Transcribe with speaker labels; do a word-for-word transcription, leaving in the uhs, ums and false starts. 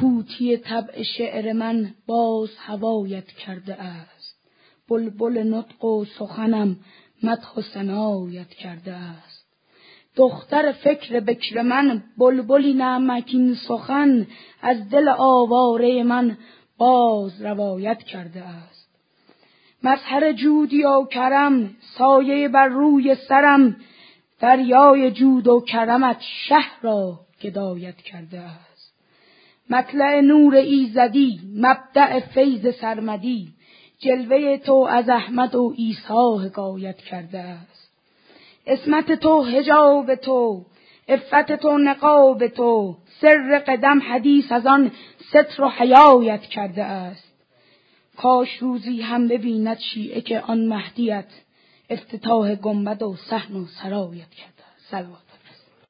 Speaker 1: طوطی طبع شعر من باز هوایت کرده است. بلبل نطق و سخنم مدح و ثنایت کرده است. دختر فکر بکر من بلبلی نمکین سخن از دل آواره من باز روایت کرده است. مظهر جودی و کرم سایه بر روی سرم، دریای جود و کرمت شهر را گدایت کرده است. مطلع نور ایزدی مبدأ فیض سرمدی، جلوه تو از احمد و عیسی حکایت کرده است. عصمت تو حجاب تو، عفت تو نقاب تو، سر قدم حدیث از آن ستر و حیایت کرده است. کاش روزی هم ببیند شیعه که آن مهدیت افتتاح گنبد و صحن و سرایت کرده است. صلوات.